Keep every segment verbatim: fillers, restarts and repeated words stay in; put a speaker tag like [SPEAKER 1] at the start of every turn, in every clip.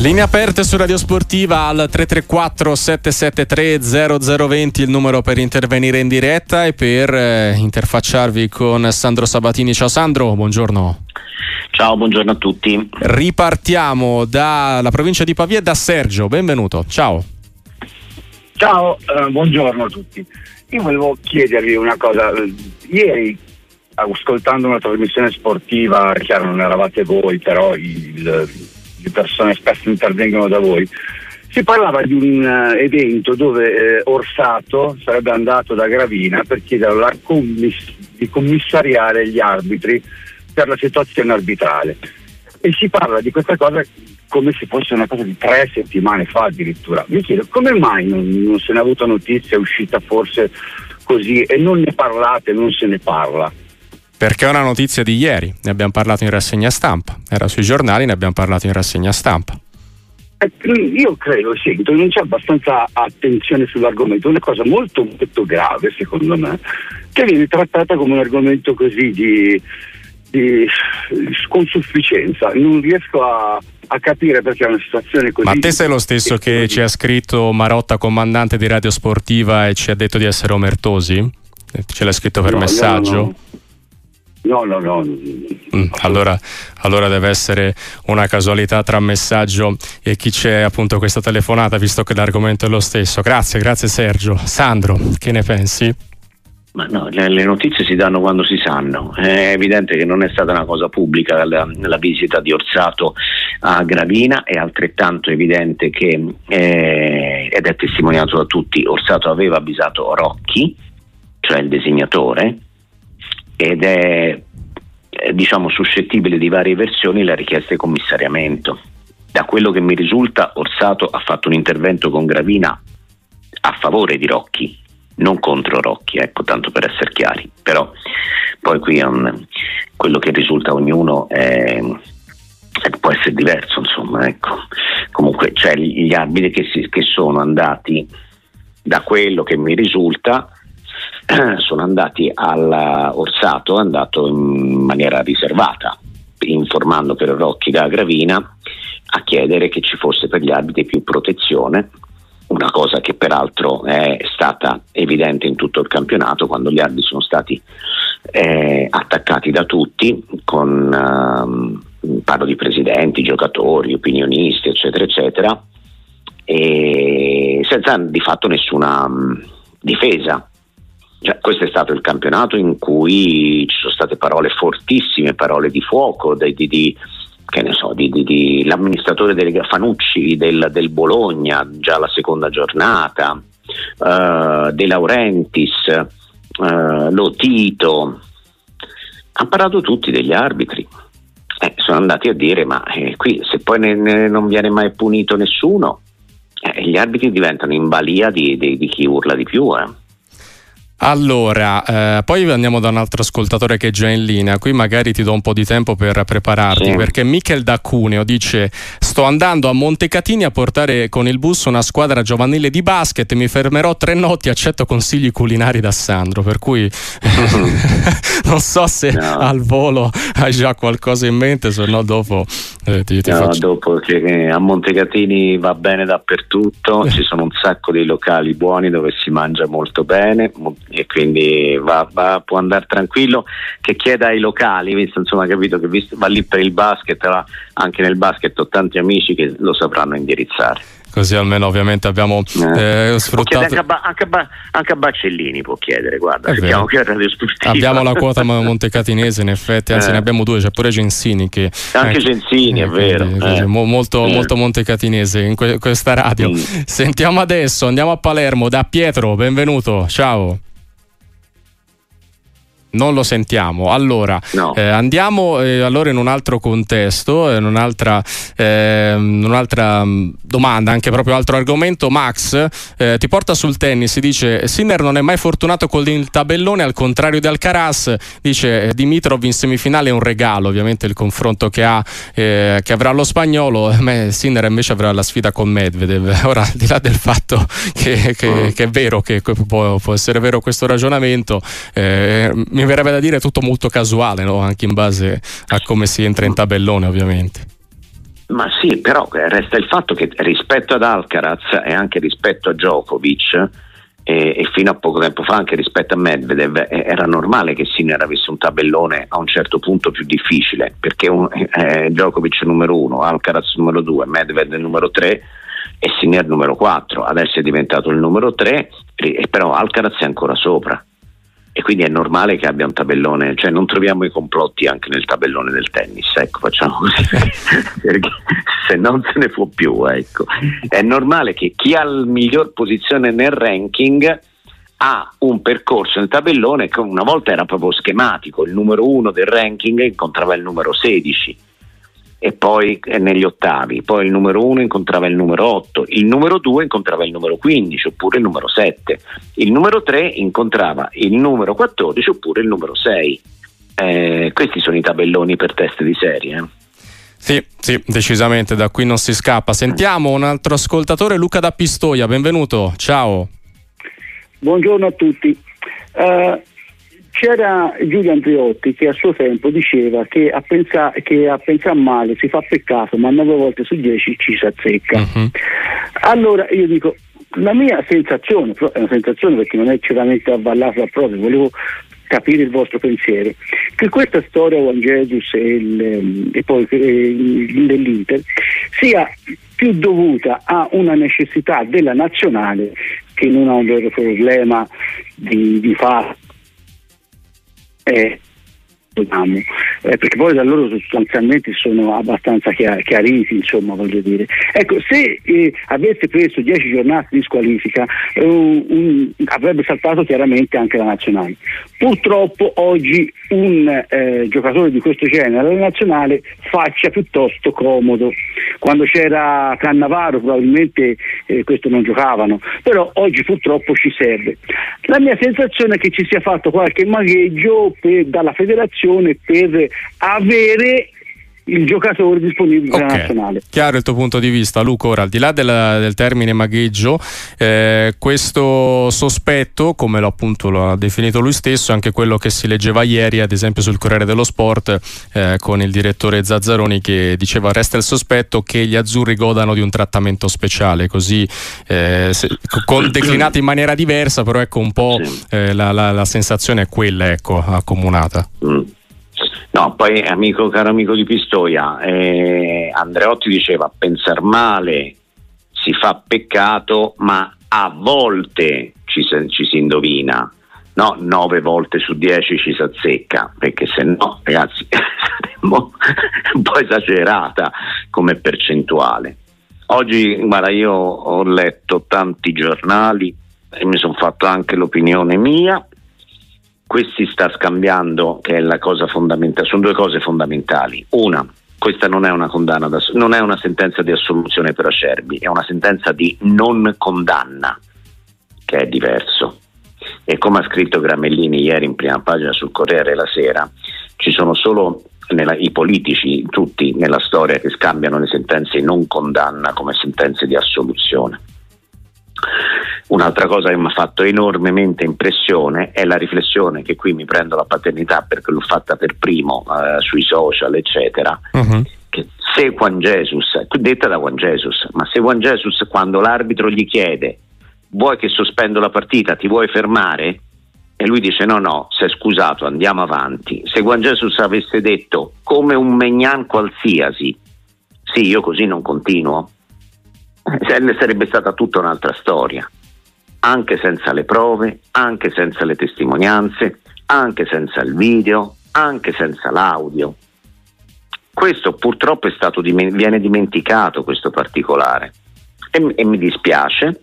[SPEAKER 1] Linee aperte su Radio Sportiva al tre tre quattro sette sette tre zero zero due zero, il numero per intervenire in diretta e per eh, interfacciarvi con Sandro Sabatini. Ciao Sandro, buongiorno.
[SPEAKER 2] Ciao, buongiorno a tutti.
[SPEAKER 1] Ripartiamo dalla provincia di Pavia e da Sergio, benvenuto. Ciao.
[SPEAKER 3] Ciao, eh, buongiorno a tutti. Io volevo chiedervi una cosa. Ieri, ascoltando una trasmissione sportiva, chiaro non eravate voi, però il le persone spesso intervengono da voi, si parlava di un uh, evento dove eh, Orsato sarebbe andato da Gravina per chiedere la commiss- di commissariare gli arbitri per la situazione arbitrale, e si parla di questa cosa come se fosse una cosa di tre settimane fa addirittura. Mi chiedo come mai non, non se ne è avuta notizia, è uscita forse così e non ne parlate, non se ne parla.
[SPEAKER 1] Perché è una notizia di ieri, ne abbiamo parlato in rassegna stampa, era sui giornali, ne abbiamo parlato in rassegna stampa.
[SPEAKER 3] Eh, io credo, sì, non c'è abbastanza attenzione sull'argomento, è una cosa molto molto grave secondo me, che viene trattata come un argomento così di, di consufficienza. Non riesco a, a capire perché è una situazione così.
[SPEAKER 1] Ma te sei lo stesso che così ci ha scritto Marotta, comandante di Radio Sportiva, e ci ha detto di essere omertosi? Ce l'ha scritto per
[SPEAKER 3] no,
[SPEAKER 1] messaggio?
[SPEAKER 3] No, no. No, no, no.
[SPEAKER 1] Mm, allora, allora deve essere una casualità tra messaggio e chi c'è, appunto, questa telefonata, visto che l'argomento è lo stesso. Grazie, grazie Sergio. Sandro, che ne pensi?
[SPEAKER 2] Ma no, le, le notizie si danno quando si sanno. È evidente che non è stata una cosa pubblica la, la visita di Orsato a Gravina, è altrettanto evidente che, eh, ed è testimoniato da tutti, Orsato aveva avvisato Rocchi, cioè il designatore, ed è eh, diciamo suscettibile di varie versioni la richiesta di commissariamento. Da quello che mi risulta, Orsato ha fatto un intervento con Gravina a favore di Rocchi, non contro Rocchi, ecco, tanto per essere chiari. Però poi qui è un, quello che risulta a ognuno è, è, può essere diverso, insomma, ecco. Comunque, cioè, gli arbitri che, si, che sono andati, da quello che mi risulta, sono andati al Orsato, è andato in maniera riservata, informando per Rocchi da Gravina, a chiedere che ci fosse per gli arbitri più protezione, una cosa che peraltro è stata evidente in tutto il campionato, quando gli arbitri sono stati eh, attaccati da tutti, con eh, parlo di presidenti, giocatori, opinionisti, eccetera eccetera, e senza di fatto nessuna mh, difesa. Cioè, questo è stato il campionato in cui ci sono state parole fortissime, parole di fuoco, di, di, di che ne so, di, di, di l'amministratore del Fanucci del, del Bologna, già la seconda giornata, uh, De Laurentiis, uh, Lotito, hanno parlato tutti degli arbitri. Eh, sono andati a dire, ma eh, qui se poi ne, ne non viene mai punito nessuno, eh, gli arbitri diventano in balia di, di, di chi urla di più, eh.
[SPEAKER 1] Allora, eh, poi andiamo da un altro ascoltatore che è già in linea. Qui magari ti do un po' di tempo per prepararti, sì. Perché Michel da Cuneo dice: sto andando a Montecatini a portare con il bus una squadra giovanile di basket, mi fermerò tre notti, accetto consigli culinari da Sandro. Per cui non so se no. al volo hai già qualcosa in mente, se no dopo eh, ti, ti
[SPEAKER 2] no,
[SPEAKER 1] faccio...
[SPEAKER 2] dopo che a Montecatini va bene dappertutto, ci sono un sacco di locali buoni dove si mangia molto bene, e quindi va, va, può andare tranquillo, che chieda ai locali, visto, insomma, capito che visto, va lì per il basket, va, anche nel basket ho tanti amici che lo sapranno indirizzare.
[SPEAKER 1] Così almeno ovviamente abbiamo eh. Eh, sfruttato
[SPEAKER 2] anche a, ba- anche, a ba- anche a Baccellini può chiedere, guarda, che Radio Sportiva.
[SPEAKER 1] Abbiamo la quota montecatinese, in effetti, anzi eh. ne abbiamo due, c'è pure Gensini che
[SPEAKER 2] anche eh, Gensini, è vero,
[SPEAKER 1] eh. mo- molto, eh. molto montecatinese in que- questa radio. Mm. Sentiamo adesso, andiamo a Palermo da Pietro, benvenuto, ciao. Non lo sentiamo. Allora
[SPEAKER 2] no.
[SPEAKER 1] eh, andiamo eh, allora in un altro contesto, in un'altra, eh, un'altra domanda, anche proprio altro argomento. Max eh, ti porta sul tennis, si dice: Sinner non è mai fortunato con il tabellone, al contrario di Alcaraz. Dice Dimitrov in semifinale è un regalo, ovviamente il confronto che ha eh, che avrà lo spagnolo. eh, Sinner invece avrà la sfida con Medvedev. Ora, al di là del fatto che, che, mm. che è vero, che può, può essere vero questo ragionamento, eh, mi verrebbe da dire tutto molto casuale, no? Anche in base a come si entra in tabellone, ovviamente.
[SPEAKER 2] Ma sì, però resta il fatto che rispetto ad Alcaraz e anche rispetto a Djokovic e, e fino a poco tempo fa anche rispetto a Medvedev era normale che Sinner avesse un tabellone a un certo punto più difficile, perché un, eh, Djokovic numero uno, Alcaraz numero due, Medvedev numero tre e Sinner numero quattro. Adesso è diventato il numero tre, però Alcaraz è ancora sopra. E quindi è normale che abbia un tabellone, cioè non troviamo i complotti anche nel tabellone del tennis, ecco, facciamo così, perché se non se ne può più, ecco. È normale che chi ha la miglior posizione nel ranking ha un percorso nel tabellone che una volta era proprio schematico, il numero uno del ranking incontrava il numero sedici e poi negli ottavi, poi il numero uno incontrava il numero otto, il numero due incontrava il numero quindici oppure il numero sette, il numero tre incontrava il numero quattordici oppure il numero sei. Eh, questi sono i tabelloni per teste di serie. Eh.
[SPEAKER 1] Sì, sì, decisamente, da qui non si scappa. Sentiamo un altro ascoltatore, Luca da Pistoia, benvenuto, ciao.
[SPEAKER 4] Buongiorno a tutti. Uh... C'era Giulio Andreotti che a suo tempo diceva che a pensare che a pensare male si fa peccato, ma nove volte su dieci ci si azzecca. Uh-huh. Allora io dico, la mia sensazione, è una sensazione perché non è certamente avvallata da prove, volevo capire il vostro pensiero, che questa storia Juan Jesus e, il, e poi dell'Inter sia più dovuta a una necessità della nazionale che non ha un vero problema di, di fatto. Eh, eh, perché poi da loro sostanzialmente sono abbastanza chiar- chiariti, insomma, voglio dire. Ecco, se eh, avesse preso dieci giornate di squalifica eh, un, un, avrebbe saltato chiaramente anche la nazionale. Purtroppo oggi un eh, giocatore di questo genere alla nazionale faccia piuttosto comodo. Quando c'era Cannavaro probabilmente eh, questo non giocavano, però oggi purtroppo ci serve. La mia sensazione è che ci sia fatto qualche magheggio per, dalla federazione per avere il giocatore disponibile
[SPEAKER 1] okay.
[SPEAKER 4] per la nazionale.
[SPEAKER 1] Chiaro il tuo punto di vista, Luca. Ora, al di là del, del termine magheggio, eh, questo sospetto, come lo appunto lo ha definito lui stesso, è anche quello che si leggeva ieri ad esempio sul Corriere dello Sport eh, con il direttore Zazzaroni che diceva resta il sospetto che gli azzurri godano di un trattamento speciale, così eh, se, con, declinati in maniera diversa, però ecco un po' eh, la, la, la sensazione è quella, ecco, accomunata.
[SPEAKER 2] Mm. No, poi amico, caro amico di Pistoia, eh, Andreotti diceva pensar male si fa peccato, ma a volte ci, ci si indovina, no, nove volte su dieci ci si azzecca, perché se no, ragazzi, saremmo un po' esagerata come percentuale. Oggi, guarda, io ho letto tanti giornali e mi sono fatto anche l'opinione mia. Questi sta scambiando, che è la cosa fondamentale, sono due cose fondamentali. Una, questa non è una condanna, da, non è una sentenza di assoluzione per Acerbi, è una sentenza di non condanna, che è diverso. E come ha scritto Gramellini ieri in prima pagina sul Corriere la Sera, ci sono solo nella, i politici, tutti nella storia, che scambiano le sentenze di non condanna come sentenze di assoluzione. Un'altra cosa che mi ha fatto enormemente impressione è la riflessione, che qui mi prendo la paternità perché l'ho fatta per primo eh, sui social eccetera, uh-huh. che se Juan Jesus, detta da Juan Jesus, ma se Juan Jesus quando l'arbitro gli chiede vuoi che sospendo la partita, ti vuoi fermare? E lui dice no no, si è scusato, andiamo avanti. Se Juan Jesus avesse detto come un Maignan qualsiasi, sì, io così non continuo, sarebbe stata tutta un'altra storia, anche senza le prove, anche senza le testimonianze, anche senza il video, anche senza l'audio. Questo purtroppo è stato viene dimenticato, questo particolare, e, e mi dispiace,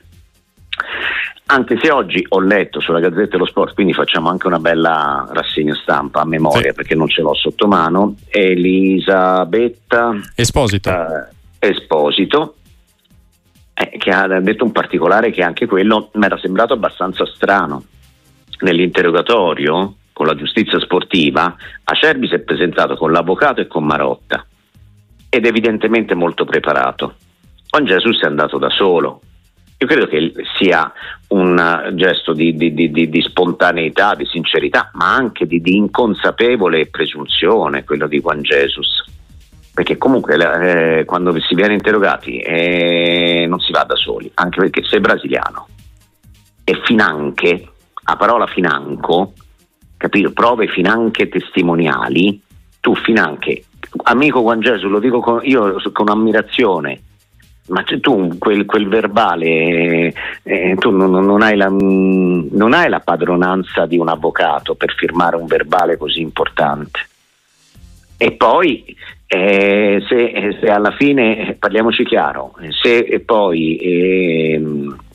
[SPEAKER 2] anche se oggi ho letto sulla Gazzetta dello Sport, quindi facciamo anche una bella rassegna stampa a memoria, sì, perché non ce l'ho sotto mano. Elisabetta
[SPEAKER 1] Esposito,
[SPEAKER 2] eh, Esposito Eh, che ha detto un particolare che anche quello mi era sembrato abbastanza strano. Nell'interrogatorio con la giustizia sportiva Acerbi si è presentato con l'avvocato e con Marotta ed evidentemente molto preparato. Juan Jesus è andato da solo. Io credo che sia un gesto di, di, di, di spontaneità, di sincerità, ma anche di, di inconsapevole presunzione quello di Juan Jesus. perché comunque eh, quando si viene interrogati eh, non si va da soli, anche perché sei brasiliano e finanche, a parola financo, capito? Prove finanche testimoniali, tu finanche, amico Juan Gesù, lo dico con, io con ammirazione, ma tu quel, quel verbale eh, tu non, non, hai la, non hai la padronanza di un avvocato per firmare un verbale così importante. E poi eh, se, se alla fine, parliamoci chiaro, se poi eh,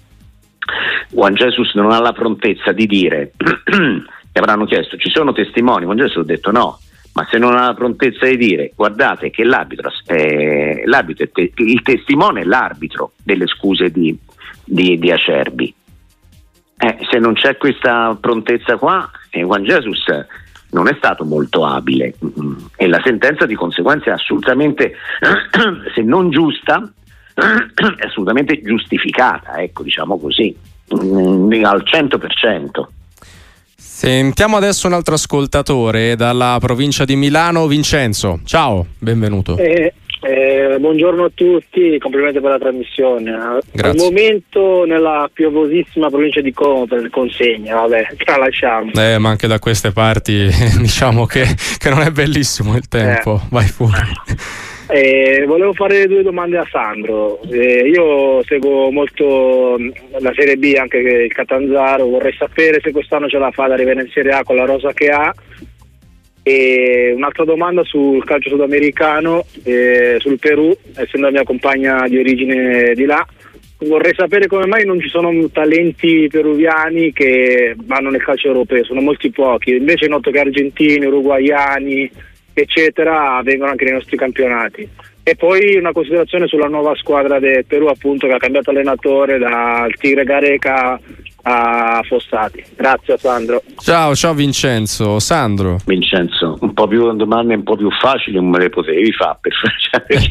[SPEAKER 2] Juan Jesus non ha la prontezza di dire che avranno chiesto ci sono testimoni, Juan Jesus ha detto no, ma se non ha la prontezza di dire guardate che l'arbitro, eh, l'arbitro è te- il testimone è l'arbitro delle scuse di, di, di Acerbi, eh, se non c'è questa prontezza qua, eh, Juan Jesus non è stato molto abile mm, e la sentenza di conseguenza è assolutamente se non giusta è assolutamente giustificata, ecco, diciamo così, mm, al cento per cento.
[SPEAKER 1] Sentiamo adesso un altro ascoltatore dalla provincia di Milano, Vincenzo. Ciao, benvenuto.
[SPEAKER 5] Eh, eh, buongiorno a tutti, complimenti per la trasmissione.
[SPEAKER 1] Grazie.
[SPEAKER 5] Al momento nella piovosissima provincia di Como per consegna, vabbè, tralasciamo.
[SPEAKER 1] Eh, ma anche da queste parti diciamo che, che non è bellissimo il tempo, eh. Vai pure.
[SPEAKER 5] Eh, volevo fare due domande a Sandro. Eh, io seguo molto la Serie B, anche il Catanzaro. Vorrei sapere se quest'anno ce la fa ad arrivare in Serie A con la rosa che ha. E un'altra domanda sul calcio sudamericano, eh, sul Perù, essendo la mia compagna di origine di là. Vorrei sapere come mai non ci sono talenti peruviani che vanno nel calcio europeo, sono molti pochi. Invece noto che argentini, uruguaiani, eccetera, vengono anche nei nostri campionati. E poi una considerazione sulla nuova squadra del Perù, appunto, che ha cambiato allenatore dal Tigre Gareca a Fossati. Grazie a Sandro.
[SPEAKER 1] Ciao, ciao Vincenzo. Sandro.
[SPEAKER 2] Vincenzo, un po' più domande un po' più facili non me le potevi fare per fare.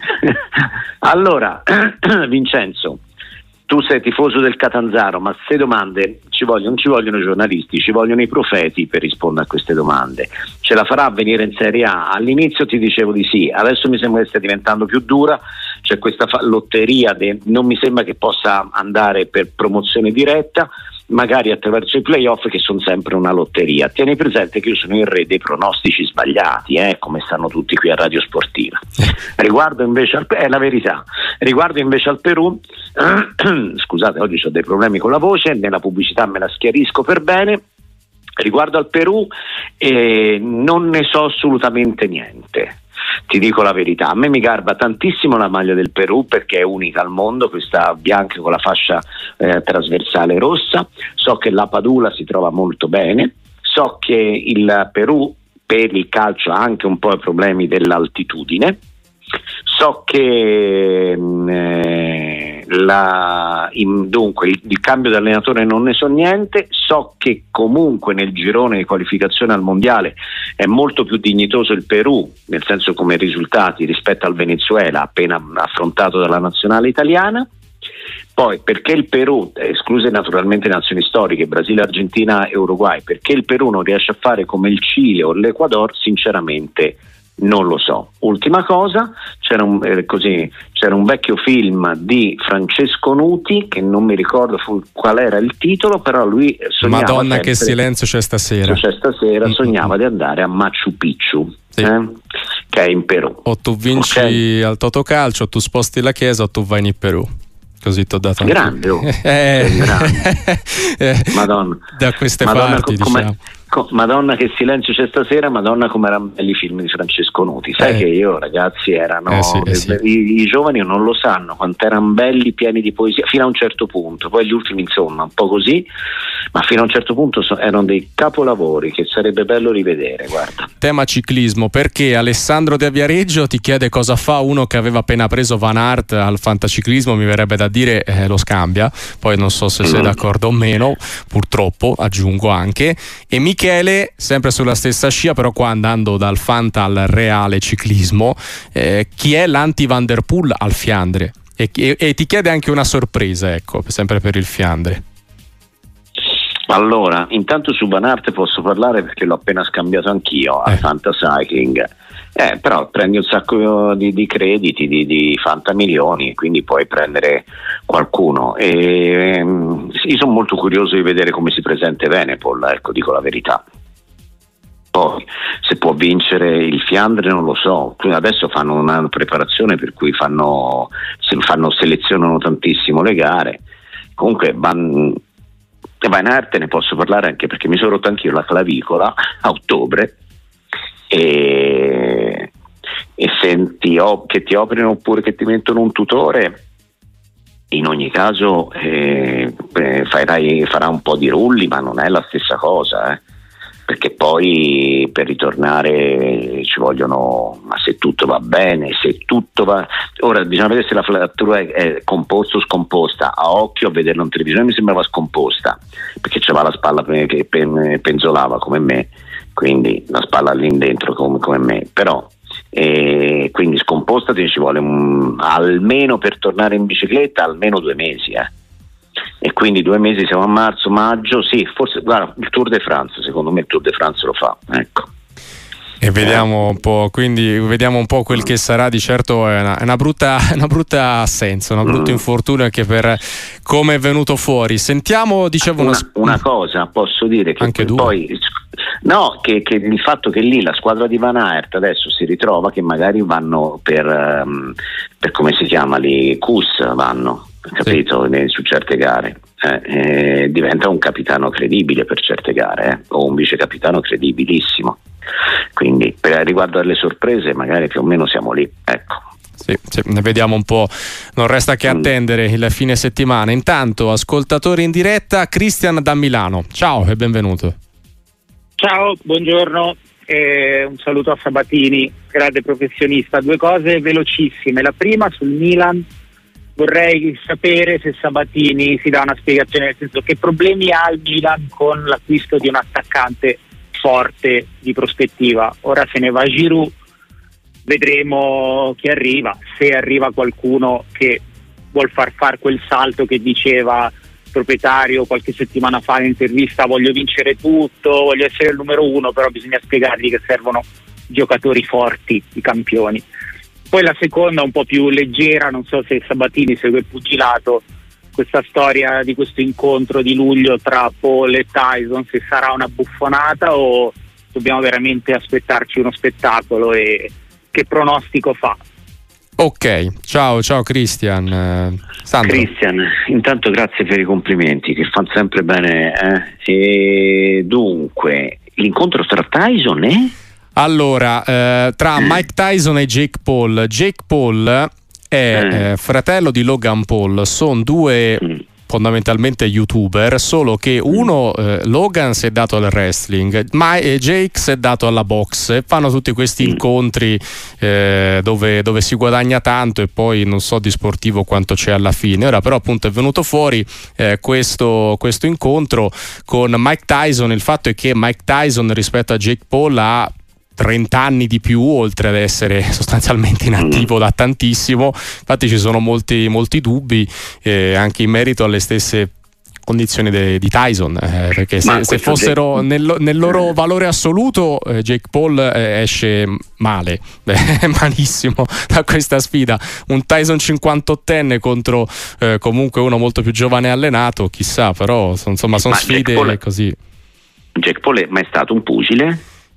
[SPEAKER 2] Allora, Vincenzo, tu sei tifoso del Catanzaro, ma queste domande ci vogliono, non ci vogliono giornalisti, ci vogliono i profeti per rispondere a queste domande. Ce la farà a venire in Serie A? All'inizio ti dicevo di sì, adesso mi sembra che stia diventando più dura, c'è questa fa- lotteria, de- non mi sembra che possa andare per promozione diretta, magari attraverso i playoff che sono sempre una lotteria. Tieni presente che io sono il re dei pronostici sbagliati, eh, come stanno tutti qui a Radio Sportiva. Riguardo invece al, è la verità, riguardo invece al Perù, eh, scusate, oggi ho dei problemi con la voce, nella pubblicità me la schiarisco per bene. Riguardo al Perù eh, non ne so assolutamente niente, ti dico la verità. A me mi garba tantissimo la maglia del Perù perché è unica al mondo, questa bianca con la fascia eh, trasversale rossa. So che la Padula si trova molto bene, so che il Perù per il calcio ha anche un po' i problemi dell'altitudine, so che eh, la, in, dunque il, il cambio di allenatore non ne so niente, so che comunque nel girone di qualificazione al mondiale è molto più dignitoso il Perù, nel senso come risultati, rispetto al Venezuela appena affrontato dalla nazionale italiana. Poi perché il Perù, escluse naturalmente nazioni storiche, Brasile, Argentina e Uruguay, perché il Perù non riesce a fare come il Cile o l'Ecuador, sinceramente non lo so. Ultima cosa, c'era un, eh, così, c'era un vecchio film di Francesco Nuti che non mi ricordo fu, qual era il titolo, però lui sognava
[SPEAKER 1] Madonna
[SPEAKER 2] sempre,
[SPEAKER 1] che silenzio c'è stasera,
[SPEAKER 2] c'è stasera mm-hmm. sognava di andare a Machu Picchu,
[SPEAKER 1] sì.
[SPEAKER 2] eh, che è in Perù.
[SPEAKER 1] O tu vinci okay. al Totocalcio, o tu sposti la chiesa o tu vai in Perù. Così ti ho dato
[SPEAKER 2] grande, oh.
[SPEAKER 1] eh,
[SPEAKER 2] grande. Madonna,
[SPEAKER 1] da queste
[SPEAKER 2] Madonna,
[SPEAKER 1] parti
[SPEAKER 2] com-
[SPEAKER 1] diciamo.
[SPEAKER 2] Co- Madonna che silenzio c'è stasera, Madonna come erano belli i film di Francesco Nuti. Sai eh. che io ragazzi erano
[SPEAKER 1] eh sì, eh sì.
[SPEAKER 2] I, i giovani non lo sanno quanto erano belli, pieni di poesia fino a un certo punto, poi gli ultimi insomma un po' così, ma fino a un certo punto so- erano dei capolavori che sarebbe bello rivedere. Guarda,
[SPEAKER 1] tema ciclismo, perché Alessandro De Viareggio ti chiede cosa fa uno che aveva appena preso Van Aert al fantaciclismo, mi verrebbe da dire eh, lo scambia, poi non so se mm. sei d'accordo o meno, purtroppo aggiungo anche. E Michele, sempre sulla stessa scia, però qua andando dal fanta al reale ciclismo, eh, chi è l'anti Van der Poel al Fiandre? E, e, e ti chiede anche una sorpresa, ecco, sempre per il Fiandre.
[SPEAKER 2] Allora, intanto su Van Aert posso parlare perché l'ho appena scambiato anch'io a
[SPEAKER 1] eh.
[SPEAKER 2] Fanta Cycling. Eh, però prendi un sacco di, di crediti, di, di fantamilioni, quindi puoi prendere qualcuno. E, um, io sono molto curioso di vedere come si presenta Evenepoel, ecco, dico la verità. Poi se può vincere il Fiandre non lo so, adesso fanno una preparazione per cui fanno, se fanno selezionano tantissimo le gare. Comunque Van, Van Aert ne posso parlare anche perché mi sono rotto anch'io la clavicola a ottobre e, e se ti, che ti operino oppure che ti mettono un tutore, in ogni caso eh, farai, farà un po' di rulli, ma non è la stessa cosa, eh. Perché poi per ritornare ci vogliono, ma se tutto va bene, se tutto va, ora bisogna vedere se la frattura è, è composta o scomposta. A occhio a vederlo in televisione mi sembrava scomposta, perché c'aveva la spalla che penzolava come me, quindi la spalla lì dentro come, come me, però eh, quindi scomposta ci vuole un, almeno per tornare in bicicletta almeno due mesi, eh. E quindi due mesi, siamo a marzo, maggio, sì, forse guarda il Tour de France, secondo me il Tour de France lo fa, ecco.
[SPEAKER 1] E vediamo un po', quindi vediamo un po' quel che sarà. Di certo è una, è una brutta una brutta assenza, un brutto mm. infortunio anche per come è venuto fuori. Sentiamo, dicevo
[SPEAKER 2] una,
[SPEAKER 1] una,
[SPEAKER 2] una cosa, posso dire che
[SPEAKER 1] anche
[SPEAKER 2] poi no, che, che il fatto che lì la squadra di Van Aert adesso si ritrova che magari vanno per, um, per come si chiama lì, K U S vanno, capito, sì. Su certe gare eh, eh, diventa un capitano credibile per certe gare, eh, o un vice capitano credibilissimo, quindi per riguardo alle sorprese magari più o meno siamo lì, ecco.
[SPEAKER 1] Sì, sì, ne vediamo un po', non resta che attendere il fine settimana. Intanto ascoltatori in diretta, Christian da Milano, ciao e benvenuto.
[SPEAKER 6] Ciao, buongiorno, eh, un saluto a Sabatini, grande professionista. Due cose velocissime, la prima sul Milan. Vorrei sapere se Sabatini si dà una spiegazione, nel senso che problemi ha il Milan con l'acquisto di un attaccante forte di prospettiva. Ora se ne va Giroud, vedremo chi arriva, se arriva qualcuno che vuol far fare quel salto che diceva il proprietario qualche settimana fa in intervista: voglio vincere tutto, voglio essere il numero uno, però bisogna spiegargli che servono giocatori forti, i campioni. Poi la seconda un po' più leggera, non so se Sabatini segue il pugilato, questa storia di questo incontro di luglio tra Paul e Tyson, se sarà una buffonata o dobbiamo veramente aspettarci uno spettacolo, e che pronostico fa?
[SPEAKER 1] Ok, ciao ciao Christian. eh, Sandro.
[SPEAKER 2] Christian, intanto grazie per i complimenti che fanno sempre bene, eh? E dunque l'incontro tra Tyson e
[SPEAKER 1] Allora, eh, tra Mike Tyson e Jake Paul. Jake Paul è eh, fratello di Logan Paul, sono due mm. fondamentalmente youtuber, solo che uno, eh, Logan, si è dato al wrestling, ma eh, Jake si è dato alla box. Fanno tutti questi incontri eh, dove, dove si guadagna tanto e poi non so di sportivo quanto c'è alla fine. Ora però appunto è venuto fuori eh, questo, questo incontro con Mike Tyson. Il fatto è che Mike Tyson rispetto a Jake Paul ha trenta anni di più, oltre ad essere sostanzialmente inattivo da tantissimo. Infatti ci sono molti, molti dubbi eh, anche in merito alle stesse condizioni de, di Tyson, eh, perché se, se fossero Jake... nel, nel loro valore assoluto, eh, Jake Paul eh, esce male, beh, malissimo da questa sfida. Un Tyson cinquantottenne contro eh, comunque uno molto più giovane e allenato, chissà, però son, insomma sono sfide Paul... così.
[SPEAKER 2] Jake Paul è mai stato un pugile?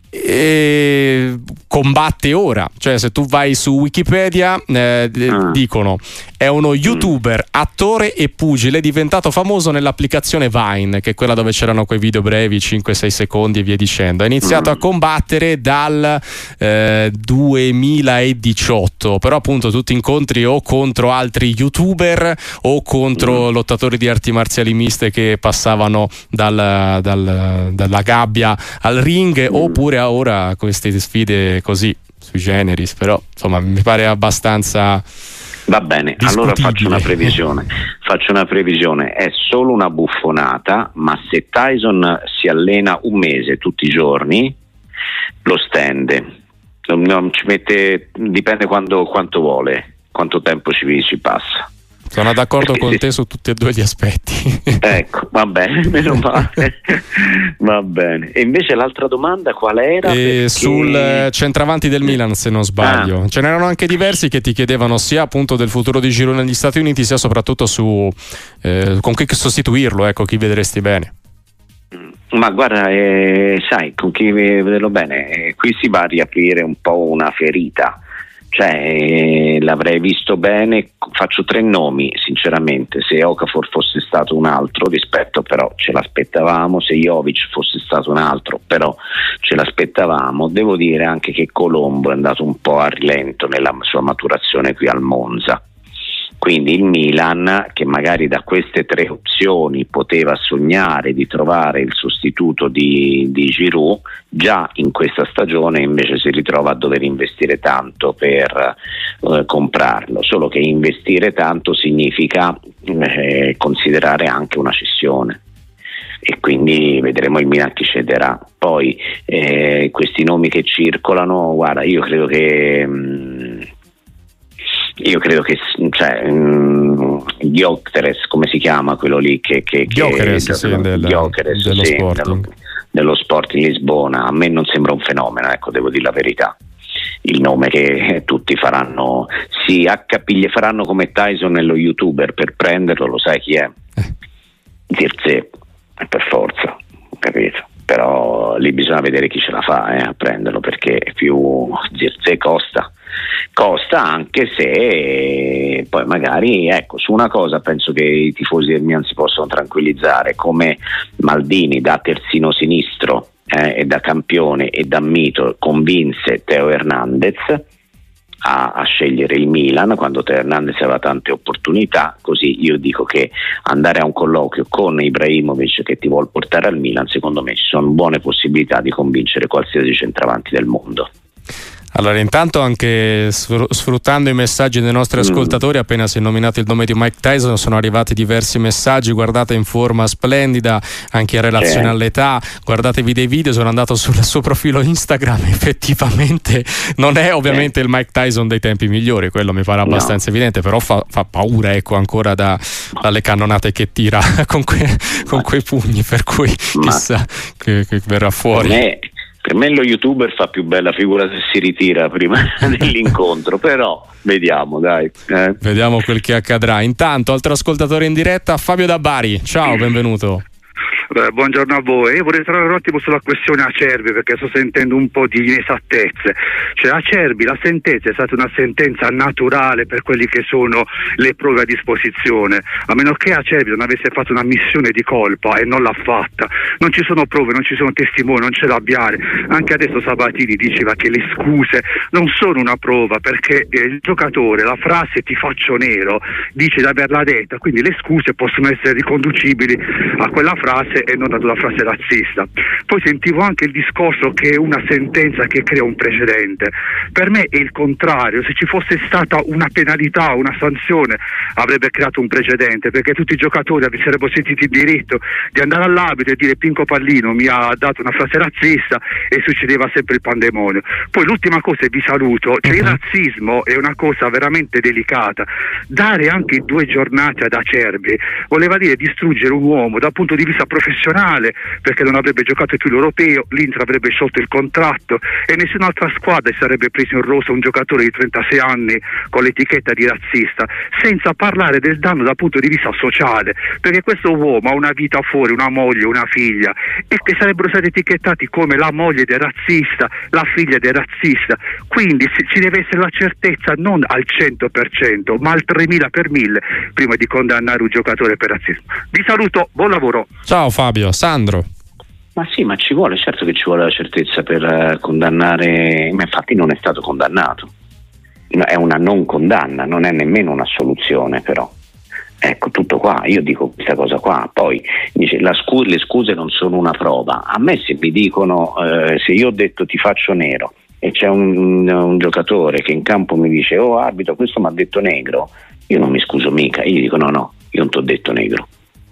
[SPEAKER 1] E combatte ora, cioè se tu vai su Wikipedia eh, ah. dicono è uno youtuber, attore e pugile diventato famoso nell'applicazione Vine, che è quella dove c'erano quei video brevi cinque sei secondi e via dicendo. Ha iniziato mm. a combattere dal eh, duemiladiciotto, però appunto tutti incontri o contro altri youtuber o contro mm. lottatori di arti marziali miste che passavano dal, dal, dalla gabbia al ring, mm. oppure ora queste sfide così sui generis, però insomma mi pare abbastanza.
[SPEAKER 2] Va bene, allora faccio una previsione. Faccio una previsione, è solo una buffonata, ma se Tyson si allena un mese tutti i giorni, lo stende. Non ci mette, dipende quando, quanto vuole, quanto tempo ci, ci passa.
[SPEAKER 1] Sono d'accordo con te su tutti e due gli aspetti.
[SPEAKER 2] Ecco, va bene, meno male. Va bene. E invece l'altra domanda qual era?
[SPEAKER 1] E sul centravanti del Milan, se non sbaglio.
[SPEAKER 2] Ah.
[SPEAKER 1] Ce n'erano anche diversi che ti chiedevano sia appunto del futuro di Giroud negli Stati Uniti, sia soprattutto su eh, con chi sostituirlo, ecco, chi vedresti bene.
[SPEAKER 2] Ma guarda, eh, sai, con chi vederlo bene, eh, qui si va a riaprire un po' una ferita. Cioè, eh, l'avrei visto bene, faccio tre nomi sinceramente, se Okafor fosse stato un altro rispetto, però ce l'aspettavamo, se Jovic fosse stato un altro però ce l'aspettavamo. Devo dire anche che Colombo è andato un po' a rilento nella sua maturazione qui al Monza. Quindi il Milan, che magari da queste tre opzioni poteva sognare di trovare il sostituto di, di Giroud, già in questa stagione invece si ritrova a dover investire tanto per eh, comprarlo, solo che investire tanto significa eh, considerare anche una cessione. E quindi vedremo il Milan chi cederà. Poi eh, questi nomi che circolano, guarda, io credo che mh, io credo che cioè mh, Gyökeres, come si chiama quello lì che, che,
[SPEAKER 1] Gyökeres,
[SPEAKER 2] che
[SPEAKER 1] sì,
[SPEAKER 2] dello,
[SPEAKER 1] del,
[SPEAKER 2] Gyökeres,
[SPEAKER 1] dello
[SPEAKER 2] sì,
[SPEAKER 1] Sporting
[SPEAKER 2] dello, dello Sporting Lisbona, a me non sembra un fenomeno, ecco, devo dire la verità. Il nome che tutti faranno, si accapiglia, faranno come Tyson nello YouTuber per prenderlo, lo sai chi è? Zirkzee, per forza, capito? Però lì bisogna vedere chi ce la fa eh, a prenderlo, perché più Zirkzee costa costa anche se poi magari, ecco, su una cosa penso che i tifosi del Milan si possono tranquillizzare: come Maldini da terzino sinistro eh, e da campione e da mito convinse Theo Hernandez a, a scegliere il Milan quando Theo Hernandez aveva tante opportunità, così io dico che andare a un colloquio con Ibrahimovic che ti vuol portare al Milan, secondo me ci sono buone possibilità di convincere qualsiasi centravanti del mondo.
[SPEAKER 1] Allora, intanto, anche sfruttando i messaggi dei nostri ascoltatori, appena si è nominato il nome di Mike Tyson sono arrivati diversi messaggi: guardate, in forma splendida anche in relazione all'età, guardatevi dei video. Sono andato sul suo profilo Instagram, effettivamente non è ovviamente il Mike Tyson dei tempi migliori, quello mi pare abbastanza no. evidente, però fa, fa paura, ecco, ancora da, dalle cannonate che tira con, que, con quei pugni, per cui chissà che, che verrà fuori.
[SPEAKER 2] Per me lo YouTuber fa più bella figura se si ritira prima dell'incontro, però vediamo, dai. Eh.
[SPEAKER 1] Vediamo quel che accadrà. Intanto, altro ascoltatore in diretta, Fabio da Bari. Ciao, benvenuto.
[SPEAKER 7] Beh, buongiorno a voi. Io vorrei tornare un attimo sulla questione Acerbi, perché sto sentendo un po' di inesattezze. Cioè, Acerbi, la sentenza è stata una sentenza naturale per quelli che sono le prove a disposizione, a meno che Acerbi non avesse fatto una missione di colpa, e non l'ha fatta. Non ci sono prove, non ci sono testimoni, non c'è labiale. Anche adesso Sabatini diceva che le scuse non sono una prova, perché il giocatore, la frase "ti faccio nero", dice di averla detta, quindi le scuse possono essere riconducibili a quella frase e non ad una frase razzista. Poi sentivo anche il discorso che è una sentenza che crea un precedente. Per me è il contrario: se ci fosse stata una penalità, una sanzione, avrebbe creato un precedente, perché tutti i giocatori si sarebbero sentiti il diritto di andare all'arbitro e dire "Pinco Pallino mi ha dato una frase razzista", e succedeva sempre il pandemonio. Poi l'ultima cosa, e vi saluto, cioè il razzismo è una cosa veramente delicata. Dare anche due giornate ad Acerbi voleva dire distruggere un uomo dal punto di vista professionale, perché non avrebbe giocato più l'Europeo, l'Inter avrebbe sciolto il contratto e nessun'altra squadra sarebbe preso in rosa un giocatore di trentasei anni con l'etichetta di razzista, senza parlare del danno dal punto di vista sociale, perché questo uomo ha una vita fuori, una moglie, una figlia, e che sarebbero stati etichettati come la moglie del razzista, la figlia del razzista. Quindi ci deve essere la certezza non al cento per cento ma al tremila per mille prima di condannare un giocatore per razzismo. Vi saluto, buon lavoro.
[SPEAKER 1] Ciao Fabio. Sandro.
[SPEAKER 2] Ma sì, ma ci vuole, certo che ci vuole la certezza per uh, condannare, ma infatti non è stato condannato, no, è una non condanna, non è nemmeno una assoluzione, però ecco, tutto qua. Io dico questa cosa qua. Poi dice la scu- le scuse non sono una prova. A me se mi dicono uh, se io ho detto "ti faccio nero" e c'è un, un, un giocatore che in campo mi dice "oh arbitro, questo mi ha detto negro", io non mi scuso mica, io dico no no, io non ti ho detto negro.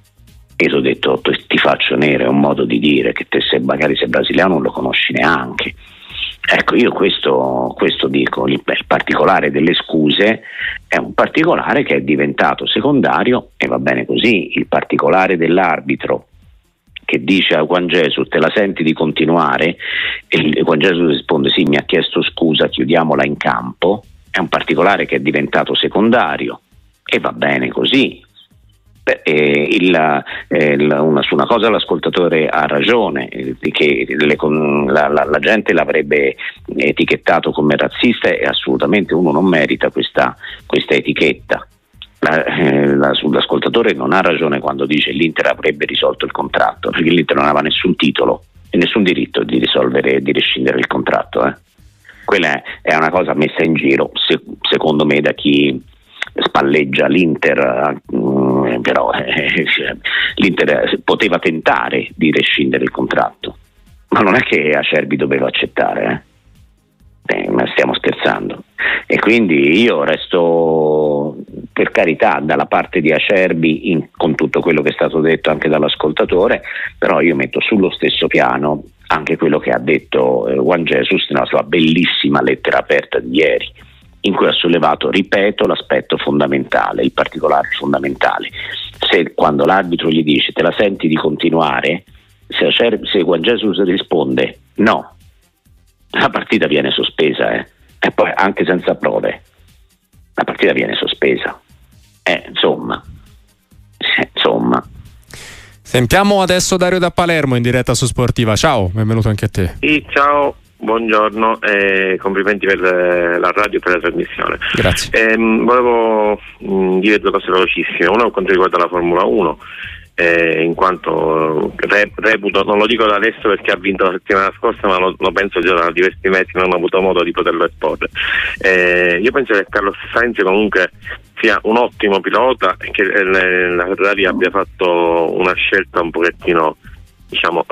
[SPEAKER 2] Io ti ho detto "ti faccio nero", è un modo di dire che te, se magari sei brasiliano, non lo conosci neanche. Ecco, io questo, questo dico, il, il particolare delle scuse è un particolare che è diventato secondario e va bene così. Il particolare dell'arbitro che dice a Juan Jesus te la senti di continuare, e Juan Jesus risponde sì, mi ha chiesto scusa, chiudiamola in campo, è un particolare che è diventato secondario e va bene così. Beh, eh, il, eh, il, una, su una cosa l'ascoltatore ha ragione, eh, che le, con, la, la, la gente l'avrebbe etichettato come razzista e assolutamente uno non merita questa, questa etichetta. La, eh, la, l'ascoltatore non ha ragione quando dice l'Inter avrebbe risolto il contratto, perché l'Inter non aveva nessun titolo e nessun diritto di risolvere di rescindere il contratto. Eh. Quella è, è una cosa messa in giro, se, secondo me, da chi spalleggia l'Inter, mh, però eh, l'Inter poteva tentare di rescindere il contratto, ma non è che Acerbi doveva accettare, eh? Eh, ma stiamo scherzando. E quindi io resto, per carità, dalla parte di Acerbi in, con tutto quello che è stato detto anche dall'ascoltatore, però io metto sullo stesso piano anche quello che ha detto eh, Juan Jesus nella sua bellissima lettera aperta di ieri, in cui ha sollevato, ripeto, l'aspetto fondamentale, il particolare fondamentale. Se quando l'arbitro gli dice te la senti di continuare, se, se Juan Jesus risponde no, la partita viene sospesa, eh. E poi anche senza prove la partita viene sospesa, eh, insomma eh, insomma
[SPEAKER 1] Sentiamo adesso Dario da Palermo in diretta su Sportiva. Ciao, benvenuto anche a te.
[SPEAKER 8] Sì, ciao, buongiorno e complimenti per la radio e per la trasmissione.
[SPEAKER 1] Grazie.
[SPEAKER 8] Eh, volevo mh, dire due cose velocissime. Una per quanto riguarda la Formula uno, eh, in quanto re, reputo, non lo dico da adesso perché ha vinto la settimana scorsa, ma lo, lo penso già da diversi mesi, non ho avuto modo di poterlo esporre. Eh, io penso che Carlos Sainz comunque sia un ottimo pilota e che eh, la Ferrari abbia fatto una scelta un pochettino, diciamo,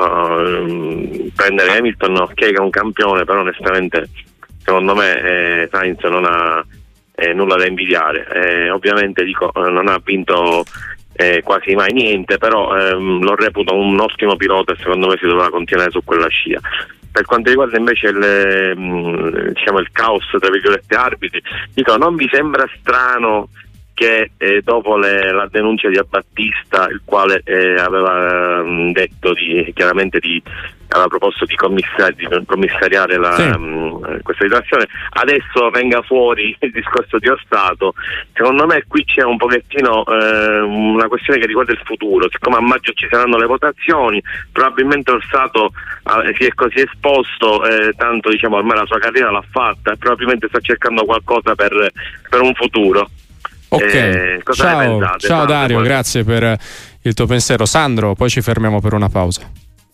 [SPEAKER 8] uh, prendere Hamilton, ok che è un campione, però onestamente secondo me eh, Sainz non ha eh, nulla da invidiare. Eh, ovviamente dico eh, non ha vinto eh, quasi mai niente, però ehm, lo reputo un ottimo pilota e secondo me si dovrà continuare su quella scia. Per quanto riguarda invece il, mh, diciamo il caos tra virgolette arbitri, dico, non vi sembra strano che eh, dopo le, la denuncia di Battista, il quale eh, aveva mh, detto di, chiaramente di aveva proposto di, commissari, di commissariare la, sì. mh, questa situazione, adesso venga fuori il discorso di Orsato. Secondo me qui c'è un pochettino eh, una questione che riguarda il futuro, siccome a maggio ci saranno le votazioni, probabilmente Orsato eh, si è così esposto, eh, tanto diciamo ormai la sua carriera l'ha fatta e probabilmente sta cercando qualcosa per, per un futuro.
[SPEAKER 1] Ok,
[SPEAKER 8] eh, cosa
[SPEAKER 1] ciao,
[SPEAKER 8] ne pensate?
[SPEAKER 1] ciao
[SPEAKER 8] Sandro,
[SPEAKER 1] Dario,
[SPEAKER 8] poi...
[SPEAKER 1] grazie per il tuo pensiero. Sandro, poi ci fermiamo per una pausa.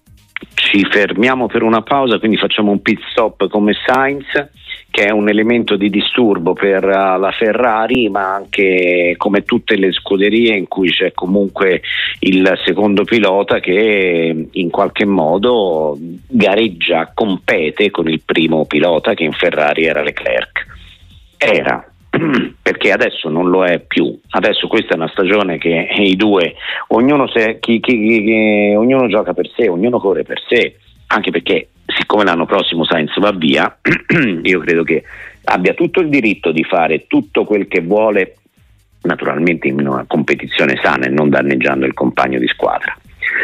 [SPEAKER 2] Ci fermiamo per una pausa, quindi facciamo un pit stop come Sainz, che è un elemento di disturbo per uh, la Ferrari, ma anche come tutte le scuderie in cui c'è comunque il secondo pilota che in qualche modo gareggia, compete con il primo pilota, che in Ferrari era Leclerc. Era, perché adesso non lo è più. Adesso questa è una stagione che i due, ognuno, se, chi, chi, chi, ognuno gioca per sé, ognuno corre per sé, anche perché siccome l'anno prossimo Sainz va via, io credo che abbia tutto il diritto di fare tutto quel che vuole, naturalmente in una competizione sana e non danneggiando il compagno di squadra.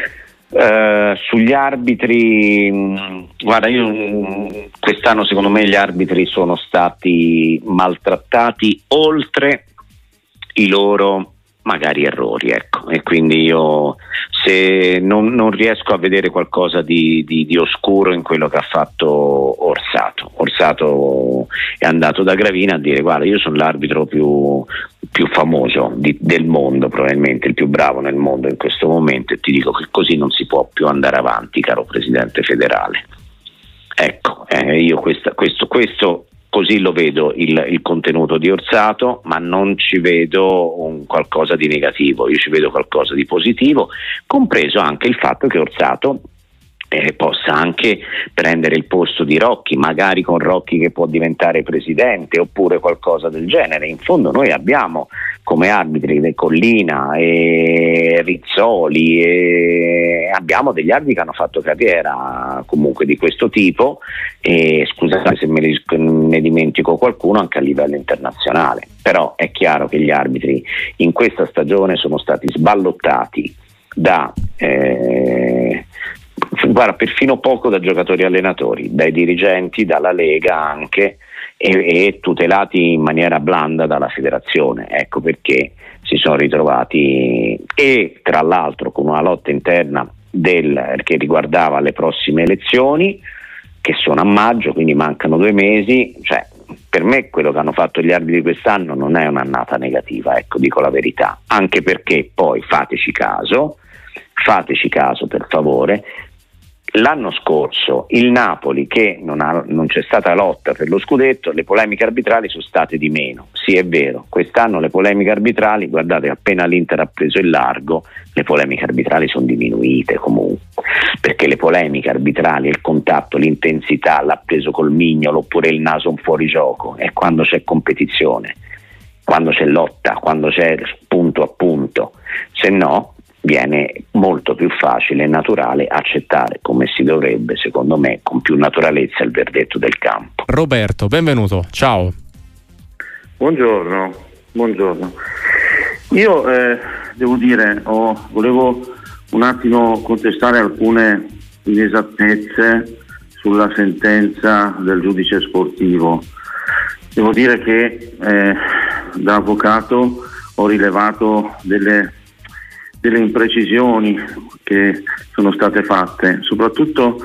[SPEAKER 2] Uh, sugli arbitri, mh, guarda, io mh, quest'anno secondo me gli arbitri sono stati maltrattati oltre i loro magari errori, ecco, e quindi io se non, non riesco a vedere qualcosa di, di, di oscuro in quello che ha fatto Orsato. Orsato è andato da Gravina a dire guarda, io sono l'arbitro più, più famoso di, del mondo, probabilmente il più bravo nel mondo in questo momento, e ti dico che così non si può più andare avanti, caro Presidente federale. Ecco, eh, io questa, questo, questo così lo vedo il, il contenuto di Orsato, ma non ci vedo un qualcosa di negativo, io ci vedo qualcosa di positivo, compreso anche il fatto che Orsato eh, possa anche prendere il posto di Rocchi, magari con Rocchi che può diventare presidente oppure qualcosa del genere. In fondo noi abbiamo come arbitri De Collina e Rizzoli, e abbiamo degli arbitri che hanno fatto carriera comunque di questo tipo, e scusate se me ne, ne dimentico qualcuno, anche a livello internazionale. Però è chiaro che gli arbitri in questa stagione sono stati sballottati da eh, guarda, perfino poco da giocatori e allenatori, dai dirigenti, dalla Lega anche, e, e tutelati in maniera blanda dalla federazione. Ecco perché si sono ritrovati, e tra l'altro con una lotta interna del, che riguardava le prossime elezioni, che sono a maggio, quindi mancano due mesi. Cioè, per me quello che hanno fatto gli arbitri quest'anno non è un'annata negativa, ecco, dico la verità, anche perché poi fateci caso, fateci caso per favore. L'anno scorso il Napoli, che non, ha, non c'è stata lotta per lo scudetto, le polemiche arbitrali sono state di meno. Sì, è vero, quest'anno le polemiche arbitrali, guardate, appena l'Inter ha preso il largo, le polemiche arbitrali sono diminuite comunque, perché le polemiche arbitrali, il contatto, l'intensità, l'ha preso col mignolo oppure il naso un fuorigioco, è quando c'è competizione, quando c'è lotta, quando c'è punto a punto. Se no viene molto più facile e naturale accettare, come si dovrebbe secondo me, con più naturalezza, il verdetto del campo.
[SPEAKER 1] Roberto, benvenuto, ciao.
[SPEAKER 9] Buongiorno, buongiorno. Io eh, devo dire, oh, volevo un attimo contestare alcune inesattezze sulla sentenza del giudice sportivo. Devo dire che eh, da avvocato ho rilevato delle delle imprecisioni che sono state fatte. Soprattutto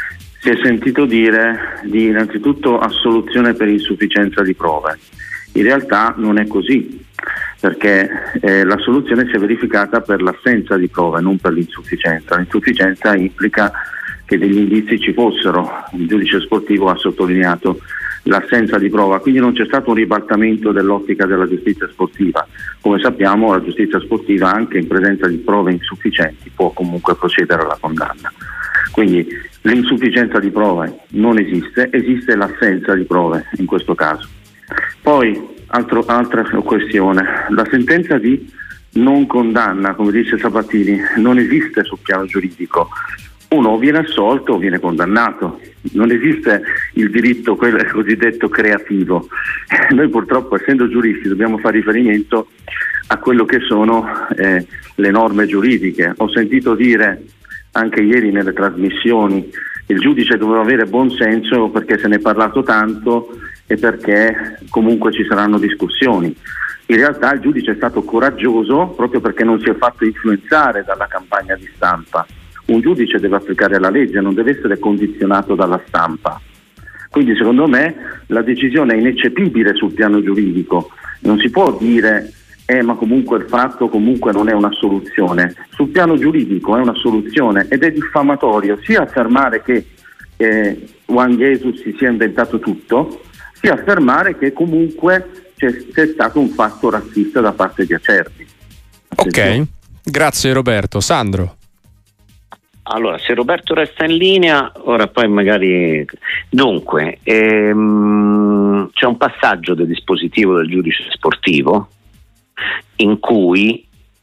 [SPEAKER 9] si è sentito dire di innanzitutto assoluzione per insufficienza di prove. In realtà non è così, perché eh, l'assoluzione si è verificata per l'assenza di prove, non per l'insufficienza. L'insufficienza implica che degli indizi ci fossero. Il giudice sportivo ha sottolineato l'assenza di prova, quindi non c'è stato un ribaltamento dell'ottica della giustizia sportiva. Come sappiamo, la giustizia sportiva, anche in presenza di prove insufficienti, può comunque procedere alla condanna. Quindi l'insufficienza di prove non esiste, esiste l'assenza di prove in questo caso. Poi, altro, altra questione, la sentenza di non condanna, come dice Sabatini, non esiste sul piano giuridico. Uno viene assolto o viene condannato, non esiste il diritto quello cosiddetto creativo. Noi purtroppo, essendo giuristi, dobbiamo fare riferimento a quello che sono eh, le norme giuridiche. Ho sentito dire anche ieri nelle trasmissioni il giudice doveva avere buon senso perché se ne è parlato tanto e perché comunque ci saranno discussioni. In realtà il giudice è stato coraggioso proprio perché non si è fatto influenzare dalla campagna di stampa. Un giudice deve applicare la legge, non deve essere condizionato dalla stampa. Quindi secondo me la decisione è ineccepibile sul piano giuridico. Non si può dire eh ma comunque il fatto comunque non è una soluzione. Sul piano giuridico è una soluzione ed è diffamatorio sia affermare che eh, Juan Jesus si sia inventato tutto, sia affermare che comunque c'è, c'è stato un fatto razzista da parte di Acerbi.
[SPEAKER 1] Ok, grazie Roberto. Sandro.
[SPEAKER 2] Allora, se Roberto resta in linea, ora poi magari... Dunque, ehm, c'è un passaggio del dispositivo del giudice sportivo in cui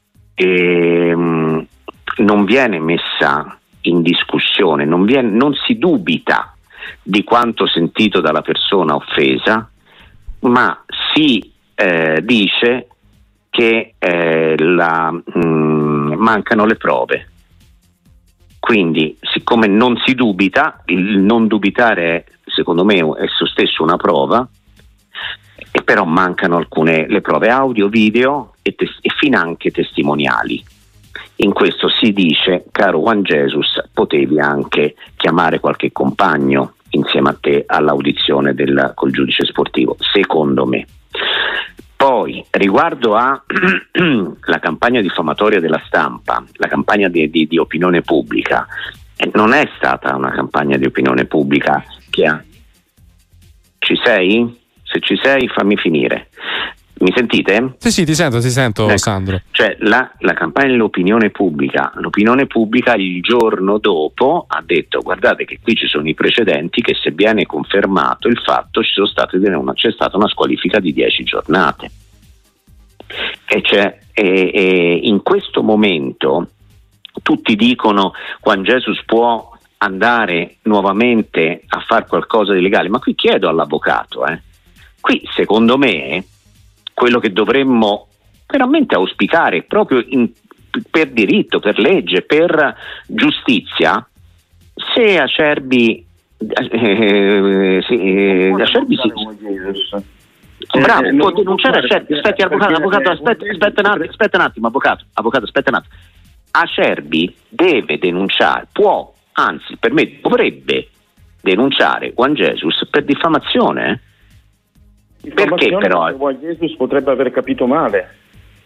[SPEAKER 2] ehm, non viene messa in discussione, non, viene, non si dubita di quanto sentito dalla persona offesa, ma si eh, dice che eh, la, mh, mancano le prove. Quindi, siccome non si dubita, il non dubitare è, secondo me, è esso stesso una prova, e però mancano alcune le prove audio, video e, tes- e finanche testimoniali. In questo si dice, caro Juan Jesus, potevi anche chiamare qualche compagno insieme a te all'audizione del, col giudice sportivo, secondo me. Poi, riguardo a la campagna diffamatoria della stampa, la campagna di, di, di opinione pubblica, eh, non è stata una campagna di opinione pubblica che ha... Ci sei? Se ci sei, fammi finire. Mi sentite?
[SPEAKER 1] Sì, sì, ti sento, ti sento,
[SPEAKER 2] ecco.
[SPEAKER 1] Sandro.
[SPEAKER 2] Cioè la, la campagna dell'opinione pubblica, l'opinione pubblica il giorno dopo ha detto: guardate che qui ci sono i precedenti, che se viene confermato il fatto ci sono state una, c'è stata una squalifica di dieci giornate. E, c'è, e, e in questo momento tutti dicono Juan Jesus può andare nuovamente a fare qualcosa di legale, ma qui chiedo all'avvocato, eh. qui secondo me quello che dovremmo veramente auspicare proprio in, per diritto, per legge, per giustizia, se Acerbi eh, se, eh, Acerbi si, bravo, eh, può denunciare Acerbi. Aspetti, avvocato, avvocato, aspetta, aspetta un attimo, aspetta un attimo, avvocato, avvocato, aspetta un attimo. Acerbi deve denunciare, può, anzi per me dovrebbe denunciare Juan Jesus per diffamazione, eh? Perché però
[SPEAKER 9] Juan Jesus potrebbe aver capito male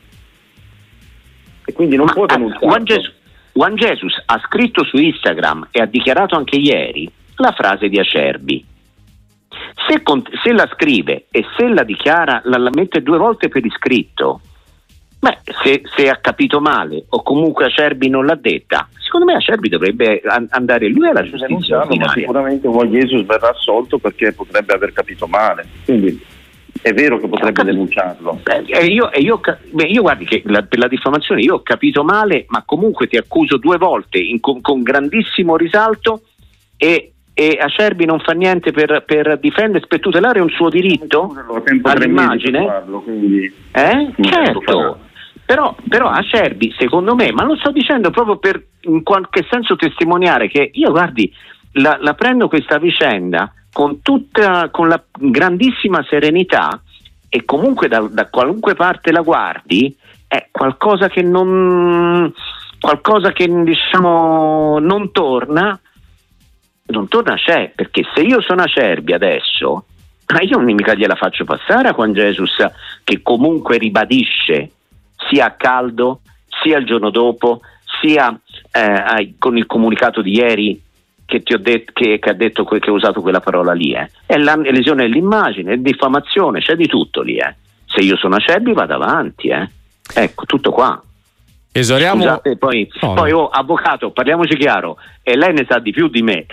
[SPEAKER 9] e quindi non
[SPEAKER 2] Ma,
[SPEAKER 9] può denunciare.
[SPEAKER 2] Juan Jesus, Juan Jesus ha scritto su Instagram e ha dichiarato anche ieri la frase di Acerbi. Se, se la scrive e se la dichiara, la, la mette due volte per iscritto, beh, se, se ha capito male o comunque Acerbi non l'ha detta, secondo me Acerbi dovrebbe an- andare lui alla giustizia,
[SPEAKER 9] ma sicuramente Juan Jesus verrà assolto perché potrebbe aver capito male, quindi è vero che potrebbe denunciarlo.
[SPEAKER 2] E io, e io, beh, io guardi che la, per la diffamazione io ho capito male, ma comunque ti accuso due volte in, con, con grandissimo risalto e, e Acerbi non fa niente per, per difendere, per tutelare un suo diritto all'immagine.
[SPEAKER 9] Farlo, quindi
[SPEAKER 2] eh? Certo. Però, però Acerbi, secondo me, ma lo sto dicendo proprio per in qualche senso testimoniare che io, guardi, la, la prendo questa vicenda con tutta, con la grandissima serenità, e comunque da, da qualunque parte la guardi è qualcosa che non qualcosa che diciamo non torna non torna c'è, perché se io sono Acerbi adesso, io mica gliela faccio passare a Juan Jesus, che comunque ribadisce sia a caldo sia il giorno dopo sia eh, con il comunicato di ieri che ti ho detto che, che ha detto que, che ha usato quella parola lì, eh. È la è lesione dell'immagine, è diffamazione, c'è di tutto lì, eh. Se io sono Acerbi vado avanti, eh. Ecco, tutto qua.
[SPEAKER 1] Esoriamo.
[SPEAKER 2] Scusate, poi,
[SPEAKER 1] no,
[SPEAKER 2] poi
[SPEAKER 1] no.
[SPEAKER 2] Oh, avvocato, parliamoci chiaro, e lei ne sa di più di me.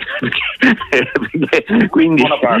[SPEAKER 2] Quindi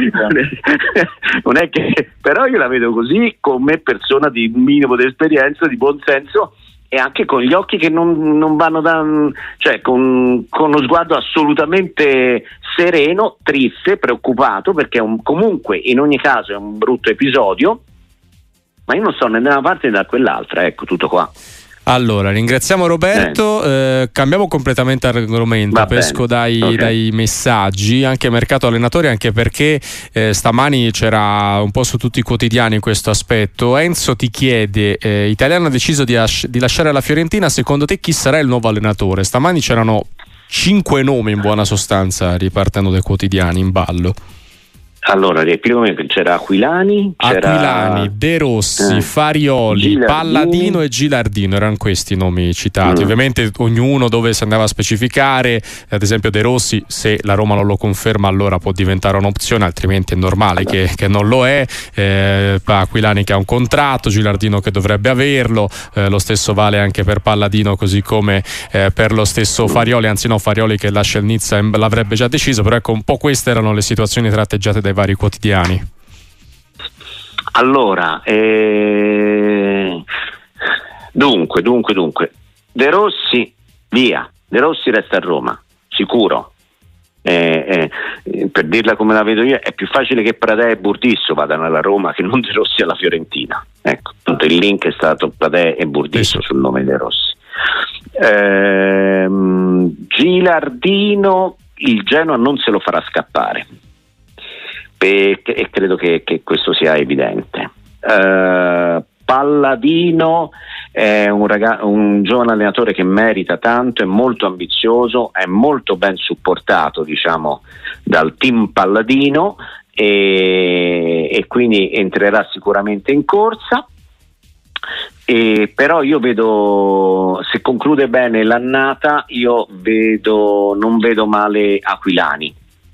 [SPEAKER 2] non è che, però io la vedo così come persona di minimo di esperienza, di buon senso, e anche con gli occhi che non, non vanno da, cioè con, con uno sguardo assolutamente sereno, triste, preoccupato, perché è un, comunque in ogni caso è un brutto episodio, ma io non sto né da una parte né da quell'altra, ecco, tutto qua.
[SPEAKER 1] Allora, ringraziamo Roberto, eh, cambiamo completamente argomento, pesco dai, okay. dai messaggi, anche mercato allenatori, anche perché eh, stamani c'era un po' su tutti i quotidiani questo aspetto. Enzo ti chiede, eh, Italiano ha deciso di, as- di lasciare la Fiorentina, secondo te chi sarà il nuovo allenatore? Stamani c'erano cinque nomi in buona sostanza, ripartendo dai quotidiani, in ballo.
[SPEAKER 2] Allora, c'era Aquilani, c'era
[SPEAKER 1] Aquilani, De Rossi,
[SPEAKER 2] eh,
[SPEAKER 1] Farioli,
[SPEAKER 2] Gilardino.
[SPEAKER 1] Palladino e Gilardino, erano questi i nomi citati. Mm. Ovviamente ognuno dove si andava a specificare, ad esempio De Rossi, se la Roma non lo conferma allora può diventare un'opzione, altrimenti è normale che, che non lo è. eh, Aquilani che ha un contratto, Gilardino che dovrebbe averlo, eh, lo stesso vale anche per Palladino, così come eh, per lo stesso Farioli, anzi no, Farioli che lascia il Nizza l'avrebbe già deciso, però ecco, un po' queste erano le situazioni tratteggiate dai vari quotidiani.
[SPEAKER 2] Allora, eh, dunque, dunque, dunque, De Rossi via, De Rossi resta a Roma, sicuro. Eh, eh, per dirla come la vedo io, è più facile che Pradè e Burdisso vadano alla Roma che non De Rossi alla Fiorentina. Ecco, il link è stato Pradè e Burdisso sul nome di De Rossi. Eh, Gilardino, il Genoa non se lo farà scappare. E credo che, che questo sia evidente. Uh, Palladino è un, raga- un giovane allenatore che merita tanto, è molto ambizioso, è molto ben supportato, diciamo, dal team Palladino, e, e quindi entrerà sicuramente in corsa. E però io vedo, se conclude bene l'annata, io vedo non vedo male Aquilani.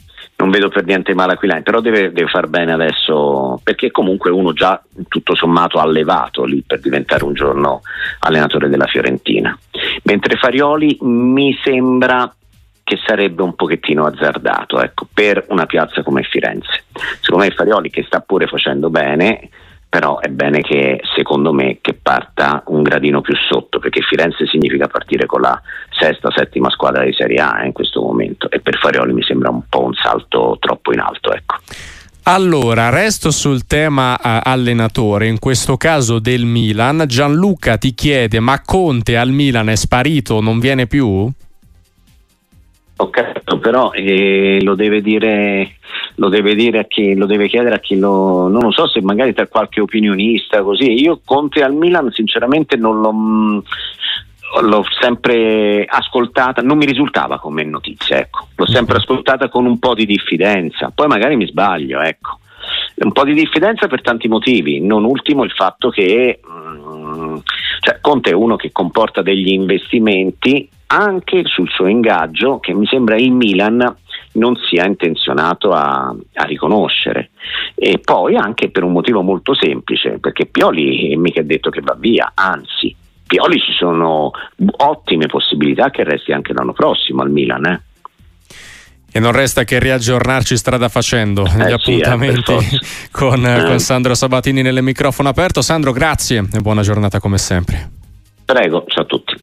[SPEAKER 2] non vedo per niente male Aquilani, però deve, deve far bene adesso, perché comunque uno già tutto sommato ha levato lì per diventare un giorno allenatore della Fiorentina, mentre Farioli mi sembra che sarebbe un pochettino azzardato, ecco, per una piazza come Firenze. Secondo me Farioli, che sta pure facendo bene, però è bene che, secondo me, che parta un gradino più sotto, perché Firenze significa partire con la sesta, settima squadra di Serie A eh, in questo momento, e per Farioli mi sembra un po' un salto troppo in alto, ecco.
[SPEAKER 1] Allora, resto sul tema uh, allenatore, in questo caso del Milan. Gianluca ti chiede: ma Conte al Milan è sparito, non viene più?
[SPEAKER 2] Ho capito, però eh, lo deve dire lo deve dire a chi lo deve chiedere a chi lo non lo so, se magari tra qualche opinionista così. Io Conte al Milan sinceramente non l'ho l'ho sempre ascoltata, non mi risultava come notizia, ecco. L'ho sempre ascoltata con un po' di diffidenza, poi magari mi sbaglio, ecco. Un po' di diffidenza per tanti motivi, non ultimo il fatto che mm, cioè Conte è uno che comporta degli investimenti anche sul suo ingaggio che mi sembra il Milan non sia intenzionato a, a riconoscere, e poi anche per un motivo molto semplice, perché Pioli mica è detto che va via, anzi Pioli ci sono ottime possibilità che resti anche l'anno prossimo al Milan, eh.
[SPEAKER 1] E non resta che riaggiornarci strada facendo
[SPEAKER 2] eh
[SPEAKER 1] gli
[SPEAKER 2] sì,
[SPEAKER 1] appuntamenti
[SPEAKER 2] eh,
[SPEAKER 1] con,
[SPEAKER 2] eh.
[SPEAKER 1] con Sandro Sabatini nelle microfono aperto. Sandro, grazie e buona giornata come sempre.
[SPEAKER 2] Prego, ciao a tutti.